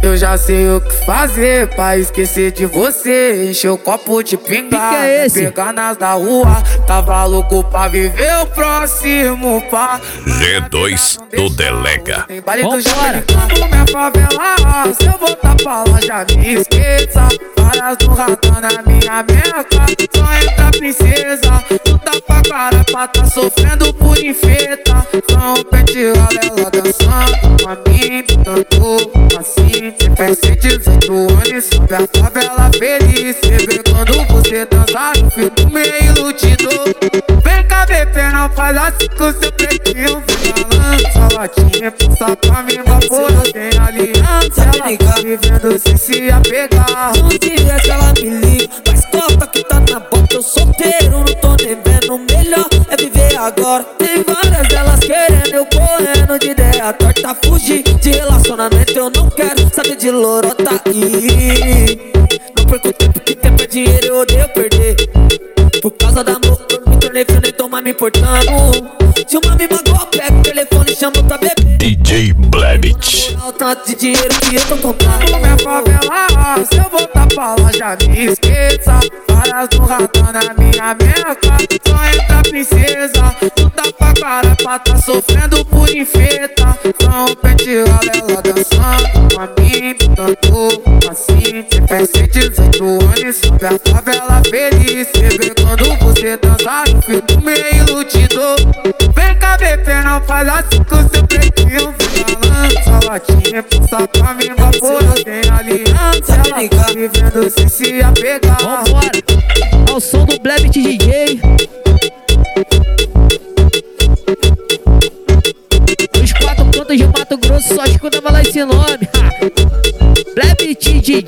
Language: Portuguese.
Eu já sei o que fazer pra esquecer de você. Encher o copo de pinga, pegar nas da rua. Tava louco pra viver o próximo pá. G2 do Delega. Tem baile do Jamaicano, minha favela. Se eu voltar pra lá já me esqueça. Várias do ratão na minha meca. Só entra princesa. Tu tá pra cara pra tá sofrendo por infeta. Só um pente ela dançando com a mim, tanto assim. Você faz 18 anos, sobe a favela feliz. Você vê quando você dança, eu fico meio iludido. Vem cá, bebê, não faz assim com seu pretinho. Lança latinha, passa pra mim, vapor, tem aliança. Ela tá vivendo sem se apegar. Um dia que ela me liga, mas topa que tá na boca. Eu solteiro, não tô devendo. Melhor é viver agora. Tem várias delas querendo, eu correndo de ideia torta. Fugir de relacionamento, eu não quero saber de lorota. Não perco tempo, que tempo é dinheiro, eu odeio perder. Por causa da amor, eu me tornei frio, nem tô mais me importando. Se uma me magoa, pego o telefone e chamo pra beber. DJ Blebit. O tanto de dinheiro que eu tô contando. Minha favela, se eu voltar pra lá já me esqueça. Várias do ratão na minha meca. Só entra princesa. Tu tá pra cara pra tá sofrendo por infeta. Só um pente ela dançando com a mim, tanto assim. Você faz 18 anos, sobe a favela feliz. Você vê quando você dança, eu fico meio iludido. Vem cá, bebê, não faz assim com seu pretinho. Lança latinha, passa pra mim, vapor, tem aliança. Ela tá vivendo sem se apegar. Vambora, ao som do Blebit DJ. Os 4 cantos de Mato Grosso, só escuta falar esse nome. Blebit DJ.